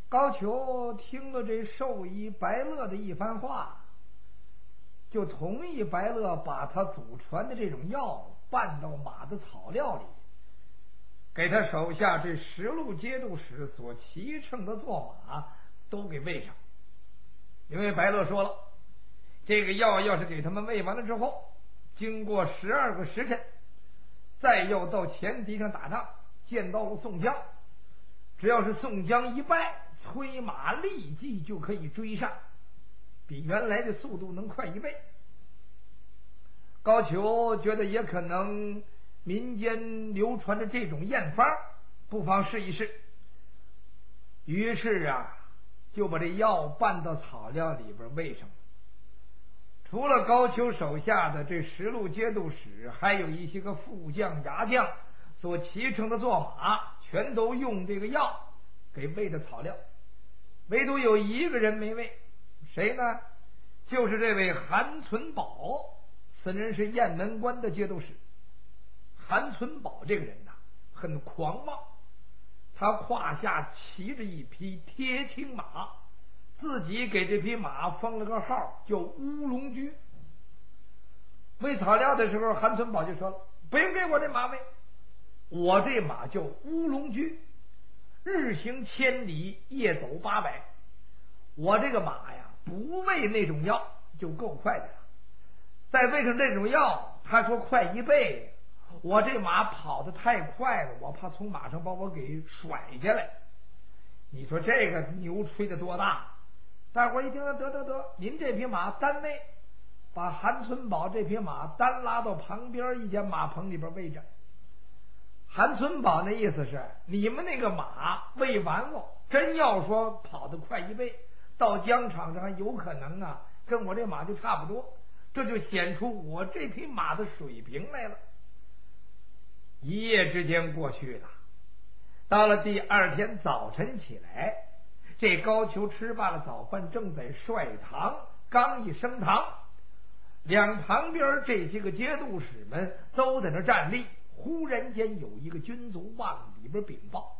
高俅听了这兽医白乐的一番话，就同意白乐把他祖传的这种药拌到马的草料里，给他手下这10路节度使所骑乘的坐马都给喂上。因为白乐说了，这个药要是给他们喂完了之后，经过12个时辰，再要到前敌上打仗，见到了宋江，只要是宋江一败，催马立即就可以追上，比原来的速度能快1倍。高俅觉得也可能民间流传着这种验方，不妨试一试。于是就把这药拌到草料里边喂上了。除了高俅手下的这10路节度使，还有一些个副将、牙将所骑乘的坐马，全都用这个药给喂的草料，唯独有一个人没喂，谁呢？就是这位韩存宝，此人是雁门关的节度使。韩存宝这个人很狂妄，他胯下骑着一匹铁青马，自己给这匹马封了个号叫乌龙驹。喂草料的时候，韩存宝就说了，不用给我这马喂，我这马叫乌龙驹，日行1000里，夜走800，我这个马不喂那种药就够快的了，再喂上这种药，他说快1倍，我这马跑得太快了，我怕从马上把我给甩下来。你说这个牛吹得多大？大伙一听，得，您这匹马单喂，把韩存宝这匹马单拉到旁边一间马棚里边喂着。韩存宝那意思是，你们那个马喂完了，真要说跑得快1倍，到疆场上还有可能跟我这马就差不多，这就显出我这匹马的水平来了。一夜之间过去了，到了第2天早晨起来，这高俅吃罢了早饭，正在帅堂，刚一升堂，两旁边这些个节度使们都在那站立。忽然间有一个军卒往里边禀报，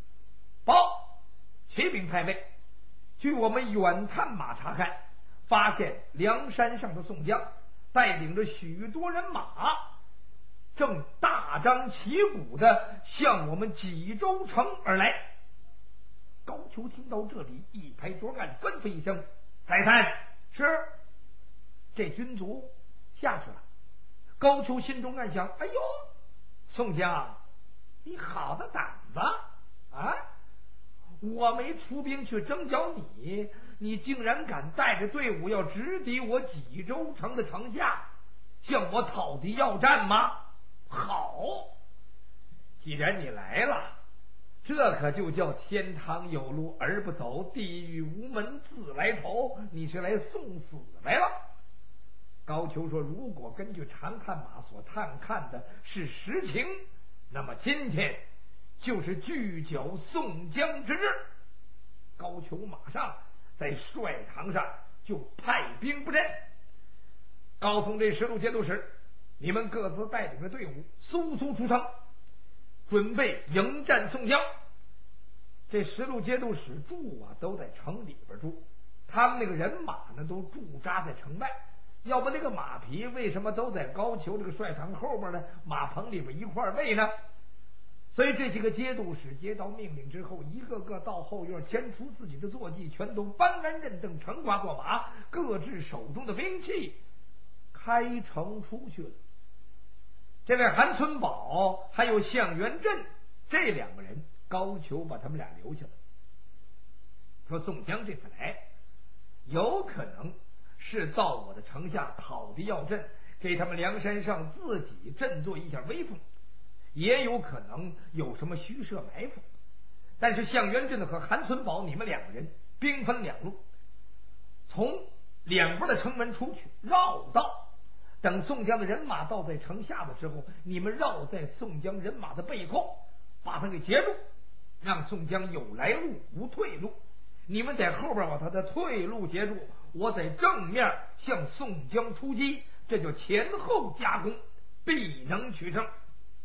启禀太尉，据我们远探马查看，发现梁山上的宋江带领着许多人马，正大张旗鼓的向我们济州城而来。高俅听到这里，一拍桌案，吩咐一声，再探。是。这军卒下去了。高俅心中暗想，哎呦，宋江，你好的胆子啊！我没出兵去征剿你，你竟然敢带着队伍要直抵我济州城的城下，向我讨敌要战吗？好，既然你来了，这可就叫天堂有路而不走，地狱无门自来投，你是来送死来了。高俅说，如果根据长探马所探看的是实情，那么今天就是聚剿宋江之日。高俅马上在帅堂上就派兵布阵，告诉这10路节度使，你们各自带领着队伍速速出城，准备迎战宋江。这10路节度使住都在城里边住，他们那个人马呢都驻扎在城外，要不那个马匹为什么都在高俅这个帅堂后边呢？马棚里边一块喂呢？所以这几个节度使接到命令之后，一个个到后院牵出自己的坐骑，全都搬鞍认镫，乘挂过马，各置手中的兵器，开城出去了。这位韩存宝还有向元镇这2个人，高俅把他们俩留下了，说宋江这次来有可能是到我的城下讨敌要阵，给他们梁山上自己振作一下威风，也有可能有什么虚设埋伏。但是向元镇和韩存宝，你们2个人兵分2路，从2边的城门出去，绕道，等宋江的人马到在城下的时候，你们绕在宋江人马的背后，把他给截住，让宋江有来路无退路。你们在后边把他的退路截住，我在正面向宋江出击，这就前后夹攻，必能取胜。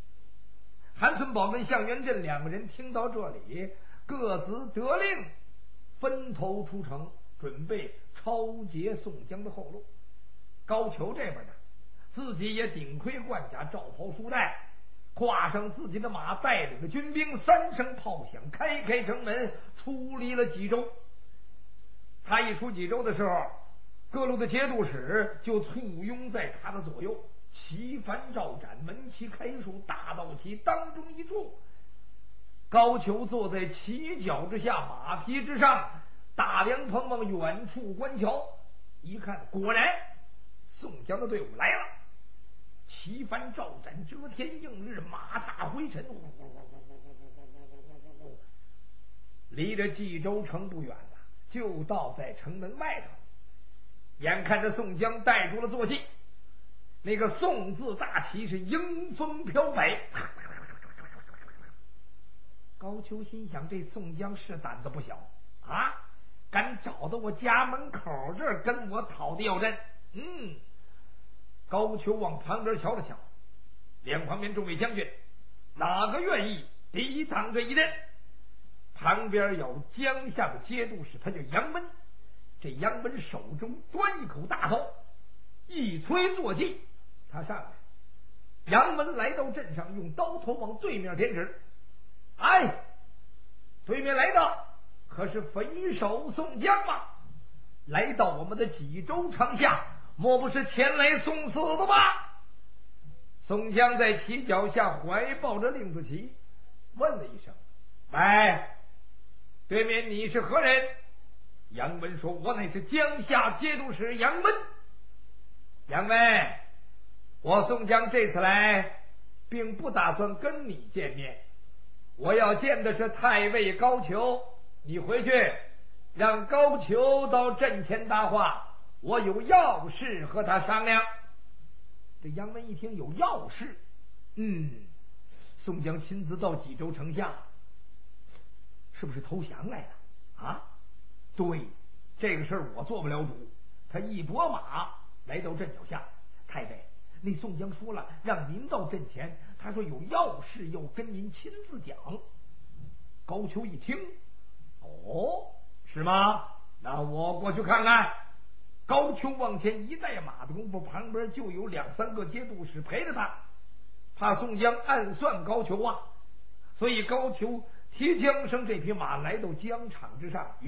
韩存宝跟向元镇2个人听到这里，各自得令， 分头出城，准备抄截宋江的后路。高俅这边呢，自己也顶盔贯甲，罩袍束带，跨上自己的马，带领着军兵，三声炮响，开城门，出离了济州。他一出济州的时候，各路的节度使就簇拥在他的左右，旗幡照展，门旗开竖，大道旗当中一处。高俅坐在旗角之下，马匹之上，大凉棚往远处观瞧，一看，果然宋江的队伍来了，旗幡照展，遮天映日，马踏灰尘，离着冀州城不远了，就到在城门外头。眼看着宋江带住了坐骑，那个宋字大旗是迎风飘摆。高俅心想，这宋江是胆子不小啊，敢找到我家门口这儿跟我讨地要阵。高俅往旁边瞧了瞧，两旁边众位将军哪个愿意抵挡这一阵？旁边有江夏的节度使，他叫杨温。这杨温手中端一口大刀，一催坐骑，他上来。杨温来到阵上，用刀头往对面点指。哎，对面来的可是匪首宋江吗？来到我们的济州城下，莫不是前来送死的吧？宋江在旗脚下怀抱着令子旗，问了一声：“喂，对面你是何人？”杨温说：“我乃是江夏节度使杨温。”杨温，我宋江这次来并不打算跟你见面，我要见的是太尉高俅，你回去让高俅到阵前搭话，我有要事和他商量。这杨温一听有要事，宋江亲自到济州城下，是不是投降来了啊？对，这个事儿我做不了主。他一拨马来到阵脚下，太尉，那宋江说了，让您到阵前，他说有要事要跟您亲自讲。高俅一听，哦，是吗？那我过去看看。高俅往前一带马的功夫，旁边就有两三个节度使陪着他，怕宋江暗算高俅啊，所以高俅提缰绳，这匹马来到疆场之上，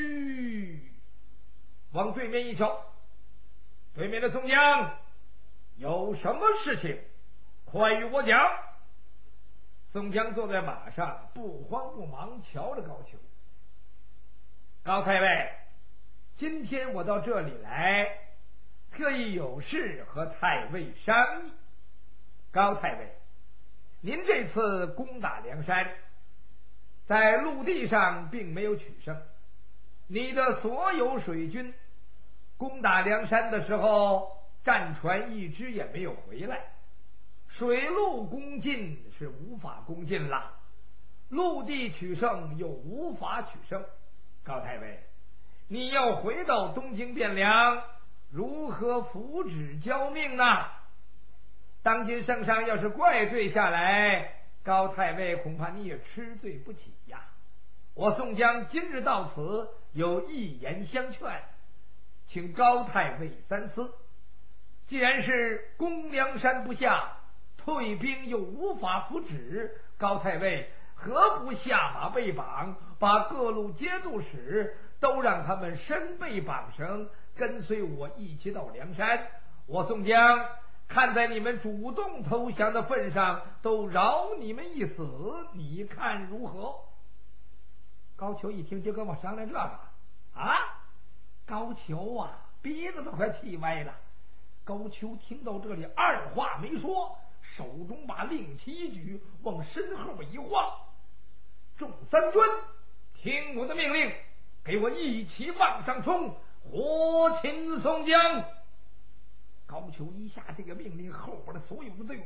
往对面一瞧，对面的宋江有什么事情，快与我讲。宋江坐在马上，不慌不忙瞧着高俅。高太尉，今天我到这里来，特意有事和太尉商议。高太尉，您这次攻打梁山，在陆地上并没有取胜，你的所有水军攻打梁山的时候，战船一只也没有回来，水陆攻进是无法攻进了，陆地取胜又无法取胜。高太尉，你要回到东京汴梁，如何扶旨交命呢？当今圣上要是怪罪下来，高太尉恐怕你也吃罪不起呀。我宋江今日到此，有一言相劝，请高太尉三思。既然是攻梁山不下，退兵又无法扶旨，高太尉何不下马被绑，把各路节度使都让他们身被绑绳，跟随我一起到梁山？我宋江看在你们主动投降的份上，都饶你们一死，你看如何？高俅一听就跟我商量这个啊！高俅啊，鼻子都快气歪了。高俅听到这里，二话没说，手中把令旗一举，往身后一晃，众三军，听我的命令，给我一起往上冲，活擒宋江！高俅一下这个命令，后边的所有的队伍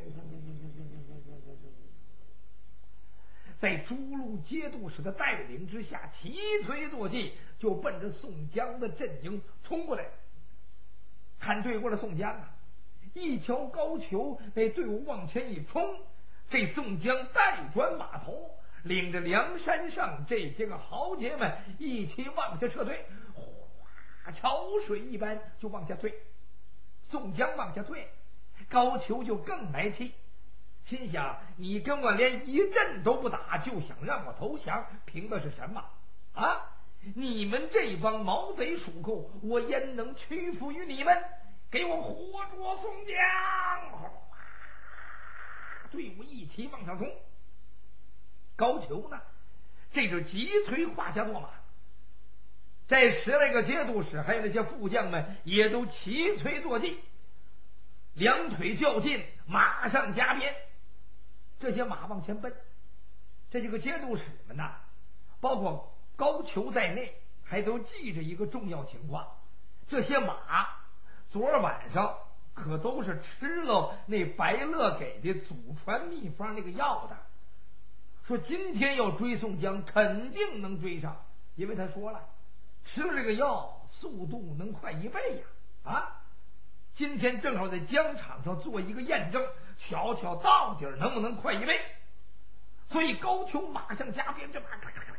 在诸路节度使的带领之下，齐催坐骑，就奔着宋江的阵营冲过来。看对过了宋江啊，一瞧高俅那队伍往前一冲，这宋江带转马头， 领着梁山上这些个豪杰们一起往下撤退，哗，潮水一般就往下退。宋江往下退，高俅就更来气，心想：你跟我连一阵都不打，就想让我投降，凭的是什么啊？你们这帮毛贼鼠寇，我焉能屈服于你们？给我活捉宋江！队伍一起往上冲。高俅呢，这是急催胯下坐马，这10来个节度使还有那些副将们也都齐催坐骑，两腿较劲，马上加鞭。这些马往前奔，这几个节度使们呐，包括高俅在内，还都记着一个重要情况：这些马昨晚上可都是吃了那白乐给的祖传秘方那个药的。说今天要追宋江，肯定能追上，因为他说了，吃了这个药，速度能快1倍呀！啊，今天正好在疆场上做一个验证，瞧瞧到底能不能快1倍。所以高俅马上加鞭，这马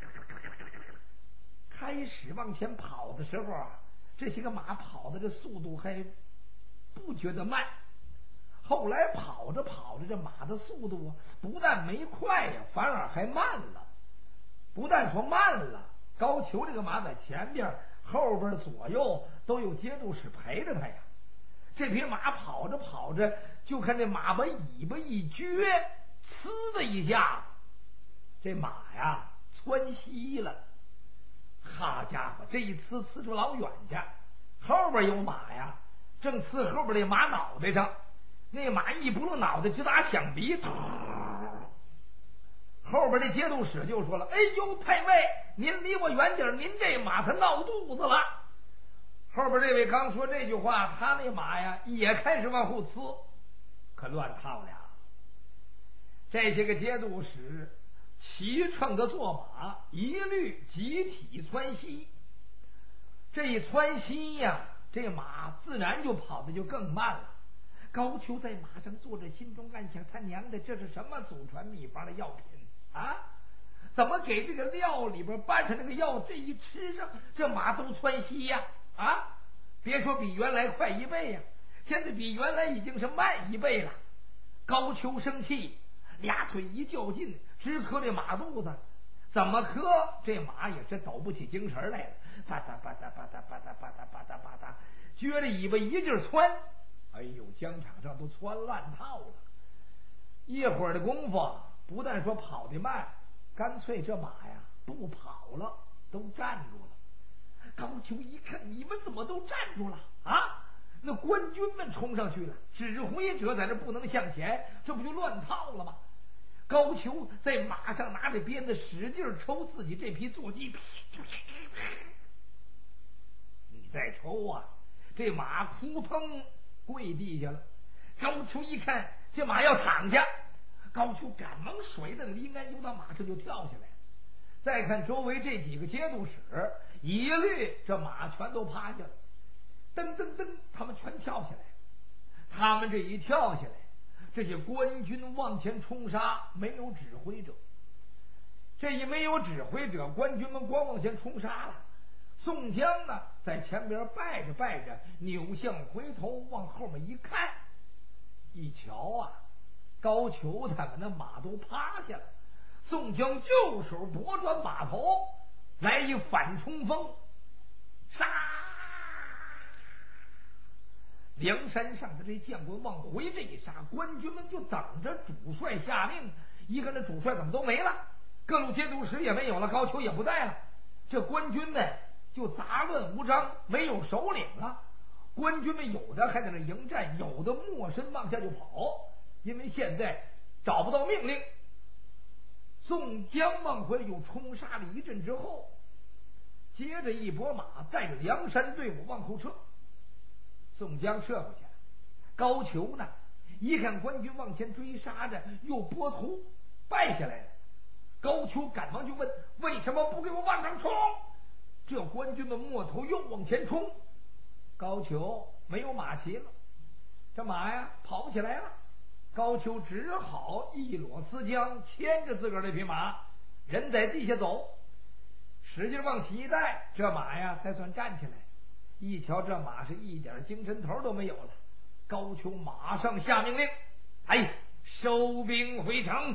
开始往前跑的时候啊，这些个马跑的这速度还不觉得慢。后来跑着跑着，这马的速度啊，不但没快呀，反而还慢了。不但说慢了，高俅这个马在前边、后边、左右都有节度使陪着他呀。这匹马跑着跑着，就看这马把尾巴一撅，呲的一下，这马呀窜稀了。好家伙，这一呲出老远去，后边有马呀，正呲后边这马脑袋上。那马一不露脑袋，直打响鼻。后边这节度使就说了：“哎呦，太尉，您离我远点，您这马他闹肚子了。”后边这位刚说这句话，他那马呀也开始往后呲，可乱套了。这些个节度使齐乘着坐马，一律集体窜稀。这一窜稀呀，这马自然就跑得就更慢了。高俅在马上坐着，心中暗想：他娘的，这是什么祖传秘方的药品啊？怎么给这个料里边拌上那个药，这一吃上，这马都窜稀呀！啊，别说比原来快1倍呀，现在比原来已经是慢1倍了。高俅生气，俩腿一较劲，直磕这马肚子。怎么磕，这马也是抖不起精神来了，吧嗒吧嗒吧嗒吧嗒吧嗒吧嗒吧嗒，撅着尾巴一劲窜。哎呦，疆场上都窜乱套了。一会儿的功夫，不但说跑得慢，干脆这马呀不跑了，都站住了。高俅一看，你们怎么都站住了啊？那官军们冲上去了，指挥者在这不能向前，这不就乱套了吗？高俅在马上拿着鞭子使劲抽自己这匹坐骑，你再抽啊，这马扑腾跪地下了。高俅一看这马要躺下，高俅赶忙甩蹬离鞍，由到马上就跳下来。再看周围这几个节度使，一律这马全都趴下了，噔噔噔，他们全跳下来。他们这一跳下来，这些官军往前冲杀，没有指挥者。这一没有指挥者，官军们光往前冲杀了。宋江呢，在前边拜着拜着，扭向回头往后面一看，一瞧啊，高俅他们的马都趴下了。宋江就手拨转马头，来一反冲锋，杀！梁山上的这将官往回这一杀，官军们就等着主帅下令。一看这主帅怎么都没了，各路节度使也没有了，高俅也不在了，这官军们就杂乱无章，没有首领了。官军们有的还在那迎战，有的没身往下就跑，因为现在找不到命令。宋江往回又冲杀了一阵之后，接着一拨马带着梁山队伍往后撤。宋江撤过去了，高俅呢一看官军往前追杀着，又拨头败下来了。高俅赶忙就问：为什么不给我往上冲？这官军们摸头又往前冲，高俅没有马骑了，这马呀跑不起来了。高俅只好一裸丝缰牵着自个儿这匹马， 人在地下走，使劲往起一带，这马呀才算站起来。一瞧这马是一点精神头都没有了，高俅马上下命令：哎，收兵回城。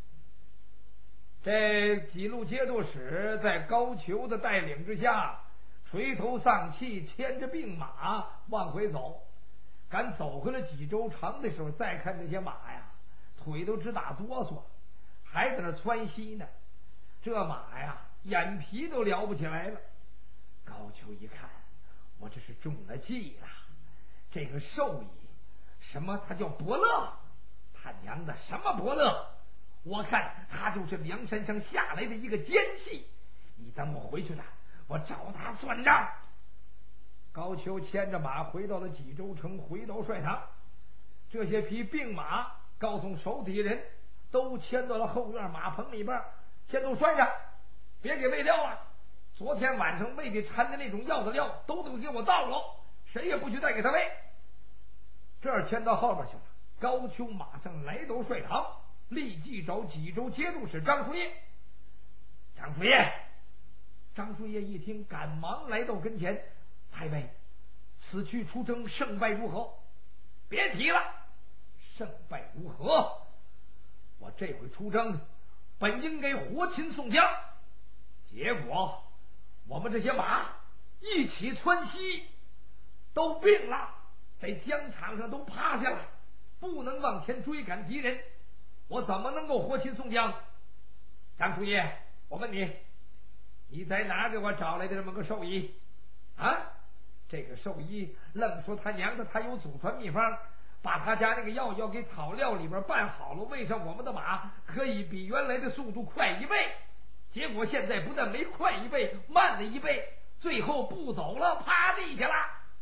这几路节度使在高俅的带领之下，垂头丧气，牵着病马往回走。赶走回了几州城的时候，再看这些马呀，腿都直打哆嗦，还在那窜稀呢。这马呀，眼皮都撩不起来了。高俅一看，我这是中了计了。这个兽医，什么他叫伯乐？他娘的，什么伯乐？我看他就是梁山上下来的一个奸细。你等我回去了，我找他算账。高俅牵着马回到了济州城回道帅堂，这些匹病马告诉手底下人都牵到了后院马棚里边，先都拴上，别给喂料了。昨天晚上喂给掺的那种药的料都给我倒了，谁也不许再给他喂。这儿牵到后边去了。高俅马上来到帅堂，立即找济州节度使张叔夜。张叔夜，张叔夜一听，赶忙来到跟前。太尉，此去出征胜败如何？别提了，胜败如何？我这回出征本应该活擒宋江，结果我们这些马一起窜稀，都病了，在疆场上都趴下了，不能往前追赶敌人，我怎么能够活擒宋江？张叔爷，我问你，你在哪给我找来的这么个兽医啊？这个兽医愣说他娘的他有祖传秘方，把他家那个药要给草料里边拌好了，喂上我们的马，可以比原来的速度快1倍。结果现在不但没快1倍，慢了1倍，最后不走了，趴地下了。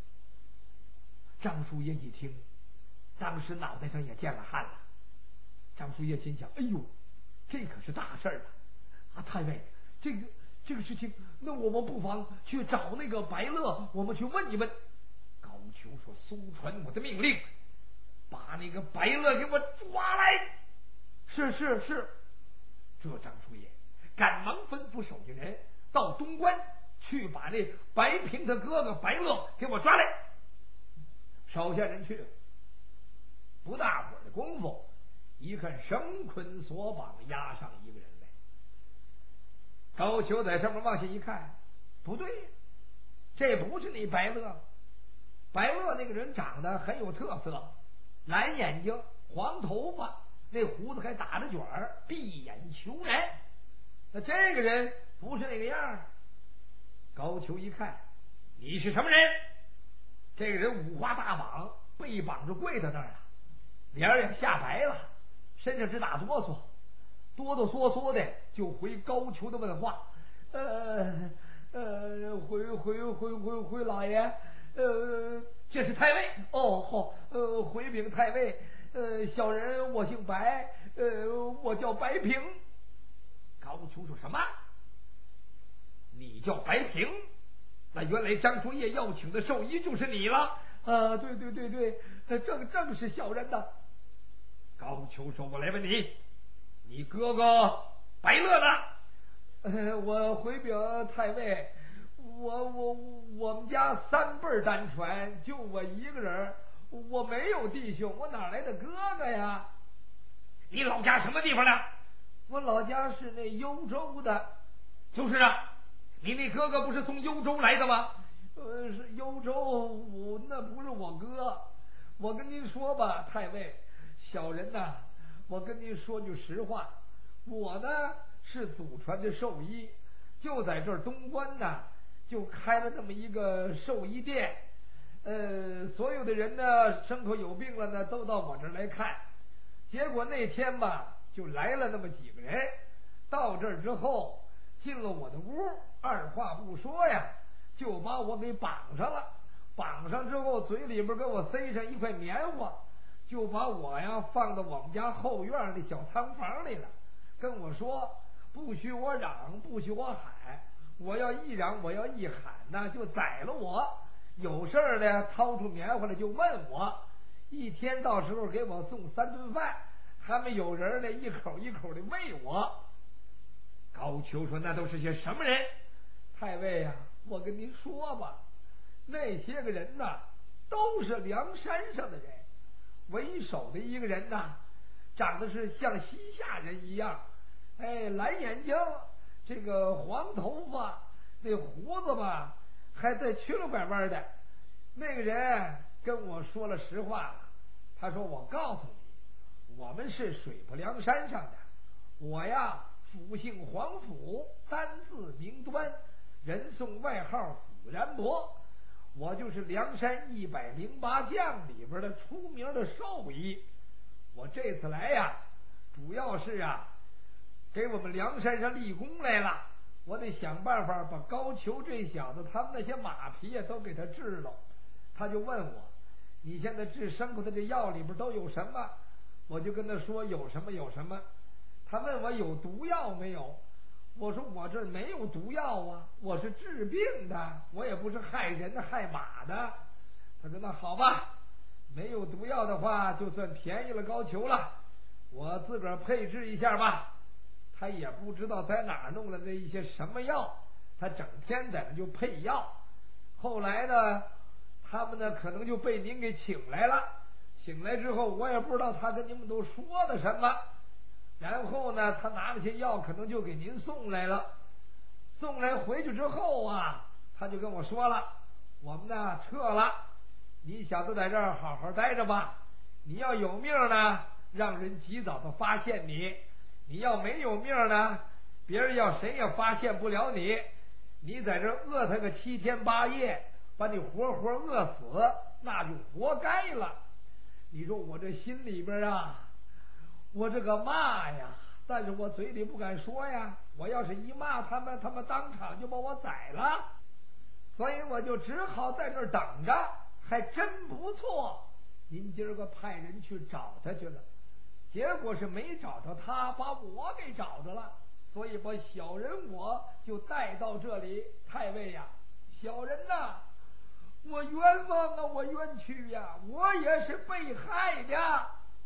张叔夜一听，当时脑袋上也见了汗了。张叔夜心想：哎呦，这可是大事啊！太尉，这个事情，那我们不妨去找那个白乐，我们去问一问。高俅说：速传我的命令，把那个白乐给我抓来。是。这张叔夜赶忙吩咐手下人到东关去把那白平的哥哥白乐给我抓来。手下人去了，不大会儿的功夫，一看绳捆索绑，押上一个人来。高俅在上面往下一看，不对，这不是那白乐。白乐那个人长得很有特色，蓝眼睛，黄头发，那胡子还打着卷儿，闭眼求人。那这个人不是那个样。高俅一看，你是什么人？这个人五花大绑，背绑着跪在那儿了，脸也吓白了，身上直打哆嗦，哆哆嗦嗦的就回高俅的问话。回老爷，这是太尉。哦，好，回禀太尉，小人我姓白，我叫白平。高俅说：什么？你叫白平？那原来张叔夜要请的兽医就是你了。对，正是小人的。高俅说：我来问你，你哥哥白乐呢？我回禀太尉，我们家3辈单传，就我一个人，我没有弟兄，我哪来的哥哥呀？你老家什么地方的？我老家是那幽州的。就是啊，你那哥哥不是从幽州来的吗？是幽州，那不是我哥。我跟您说吧，太尉，小人呐，我跟您说句实话，我呢是祖传的兽医，就在这儿东关呢，就开了这么一个兽医店。所有的人呢，牲口有病了呢，都到我这儿来看。结果那天吧，就来了那么几个人，到这儿之后，进了我的屋，二话不说呀，就把我给绑上了。绑上之后，嘴里边给我塞上一块棉花，就把我呀放到我们家后院的小仓房里了，跟我说不许我嚷，不许我喊，我要一嚷，我要一喊呢，就宰了我。有事儿呢，掏出棉花来就问我，一天到时候给我送3顿饭，还没有人呢一口一口的喂我。 高俅说：“那都是些什么人？”太尉呀，我跟您说吧，那些个人呐，都是梁山上的人。为首的一个人呐，长得是像西夏人一样，蓝眼睛，这个黄头发，那胡子吧还带曲了拐弯的。那个人跟我说了实话了，他说：“我告诉你，我们是水泊梁山上的，我呀府姓黄甫，单字名端，人送外号子然伯。我就是梁山108将里边的出名的兽医。我这次来呀，主要是给我们梁山上立功来了。我得想办法把高俅这小子他们那些马匹呀都给他治了。”他就问我：“你现在治牲口的这药里边都有什么？”我就跟他说有什么有什么。他问我有毒药没有，我说我这没有毒药啊，我是治病的，我也不是害人害马的。他说：“那好吧，没有毒药的话，就算便宜了高俅了，我自个儿配制一下吧。”他也不知道在哪儿弄了那一些什么药，他整天在那就配药。后来呢，他们呢可能就被您给请来了，请来之后我也不知道他跟你们都说的什么，然后呢他拿那些药可能就给您送来了。送来回去之后他就跟我说了：“我们呢撤了，你小子在这儿好好待着吧，你要有命呢，让人及早的发现你；你要没有命呢，别人要谁也发现不了你。你在这儿饿他个7天8夜，把你活活饿死，那就活该了。”你说我这心里边我这个骂呀，但是我嘴里不敢说呀，我要是一骂他们当场就把我宰了，所以我就只好在这儿等着。还真不错，您今儿个派人去找他去了，结果是没找着他，把我给找着了，所以把小人我就带到这里。太尉呀，小人呐，我冤枉啊，我冤屈呀，我也是被害的。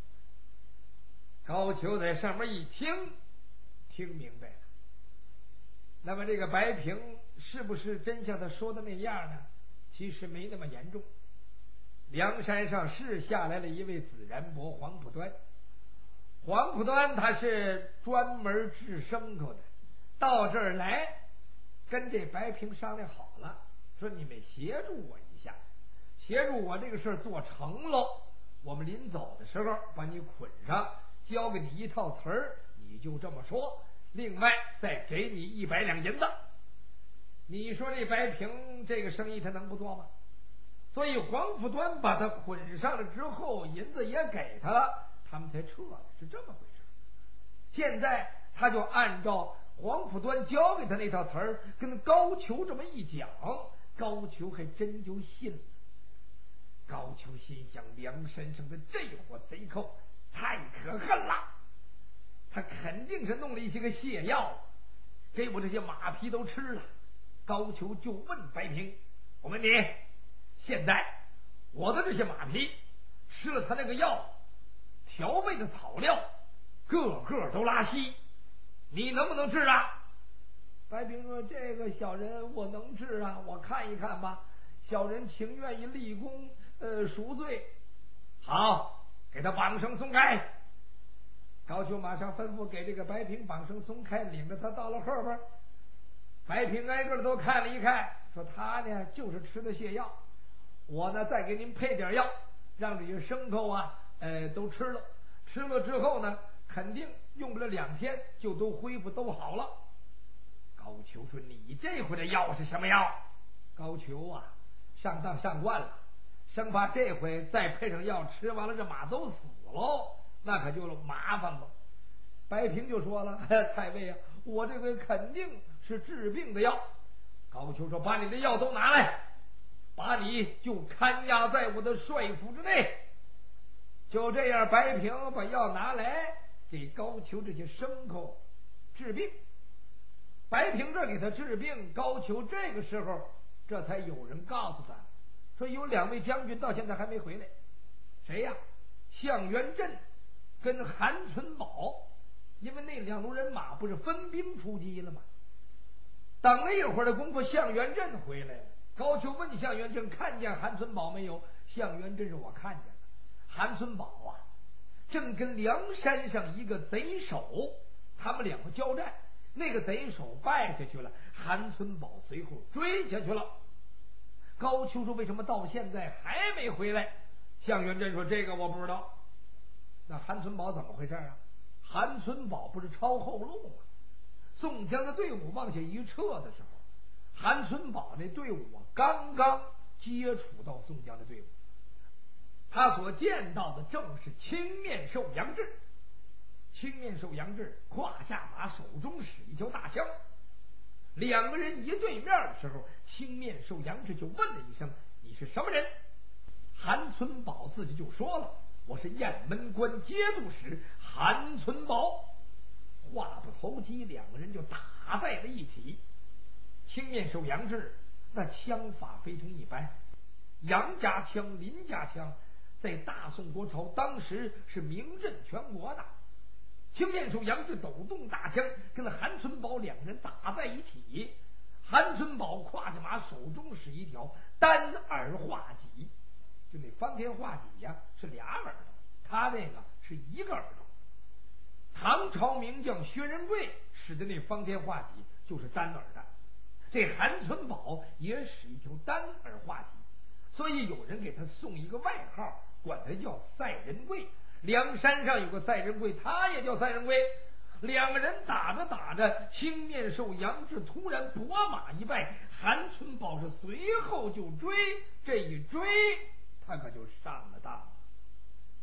高俅在上面一听明白了，那么这个白平是不是真像他说的那样呢？其实没那么严重。梁山上是下来了一位子然伯黄浦端，黄浦端他是专门治牲口的，到这儿来跟这白平商量好了，说你们协助我一下，协助我这个事儿做成喽，我们临走的时候把你捆上，交给你一套词儿，你就这么说，另外再给你100两银子。你说这白平这个生意他能不做吗？所以黄浦端把他捆上了之后，银子也给他了，他们才撤了，是这么回事。现在他就按照黄浦端交给他那套词儿，跟高俅这么一讲，高俅还真就信了。高俅心想，梁山上的这伙贼寇太可恨了，他肯定是弄了一些个泻药，给我这些马匹都吃了。高俅就问白平：“我问你，现在我的这些马匹吃了他那个药调味的草料，个个都拉稀，你能不能治啊？”白平说：“这个小人我能治啊，我看一看吧，小人情愿意立功赎罪。”好，给他绑绳松开。高俅马上吩咐给这个白平绑绳松开，领着他到了后边。白平挨个的都看了一看，说他呢就是吃的泻药，我呢再给您配点药，让这些牲口都吃了，吃了之后呢肯定用不了2天就都恢复都好了。高俅说：“你这回的药是什么药？”高俅上当上惯了，生怕这回再配上药，吃完了这马都死喽，那可就麻烦了。白平就说了：“太尉我这回肯定是治病的药。”高俅说：“把你的药都拿来，把你就看押在我的帅府之内。”就这样，白平把药拿来给高俅这些牲口治病。白平这给他治病，高俅这个时候这才有人告诉他说，有2位将军到现在还没回来。谁呀？向元镇跟韩存宝因为那两路人马不是分兵出击了吗？等了一会儿的功夫，向元镇回来了。高俅问向元镇看见韩存宝没有？向元镇说我看见了。韩存宝啊，正跟梁山上一个贼首，他们两个交战，那个贼首败下去了，韩存宝随后追下去了。高俅说为什么到现在还没回来？向元镇说这个我不知道。那韩存宝怎么回事啊？韩存宝不是抄后路吗？宋江的队伍往下一撤的时候，韩存宝那队伍刚刚接触到宋江的队伍，他所见到的正是青面兽杨志。青面兽杨志胯下马，手中使一条大枪。两个人一对面的时候，青面兽杨志就问了一声：“你是什么人？”韩存宝自己就说了：“我是雁门关节度使韩存宝。”话不投机，两个人就打在了一起。青面兽杨志那枪法非常一般，杨家枪、林家枪在大宋国朝当时是名震全国的。青面兽杨志抖动大枪，跟韩存宝两人打在一起。韩存宝挎着马，手中是一条单耳画戟，就那方天画戟呀，是俩耳朵，他那个是一个耳朵。唐朝名将薛仁贵使的那方天画戟就是单耳的，这韩存宝也使一条单耳画戟，所以有人给他送一个外号，管他叫赛仁贵。梁山上有个赛仁贵，他也叫赛仁贵。两个人打着打着，青面兽杨志突然拨马一败，韩存宝是随后就追，这一追他可就上了当了。